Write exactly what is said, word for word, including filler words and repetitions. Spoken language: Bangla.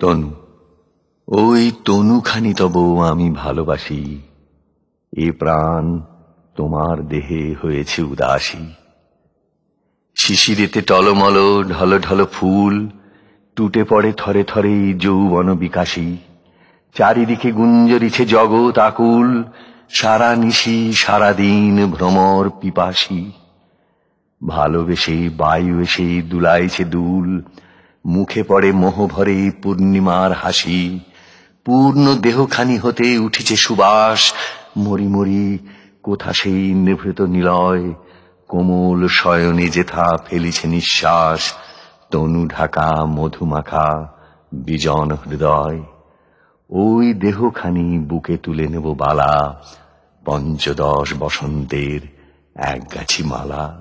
তনু, ওই তনুখানি তব আমি ভালোবাসি, এ প্রাণ তোমার দেহে হয়েছে উদাসী। শিশিরেতে টলমল ঢল ঢল ফুল, টুটে পড়ে থরে থরে যৌবন বিকাশী। চারিদিকে গুঞ্জরিছে জগৎ আকুল, সারা নিশি সারা দিন ভ্রমর পিপাসী। ভালোবেসে বায়ু এসে দুলাইছে দুল, মুখে পড়ে মোহভরে পূর্ণিমার হাসি। পূর্ণ দেহখানি হতে উঠিছে সুবাস, মরি মরি কোথা সেই নিভৃত নিলয়। কোমল শয়নে যেথা ফেলিছে নিঃশ্বাস, তনু ঢাকা মধুমাখা বিজন হৃদয়। ওই দেহখানি বুকে তুলে নেব বালা, পঞ্চদশ বসন্তের এক গাছি মালা।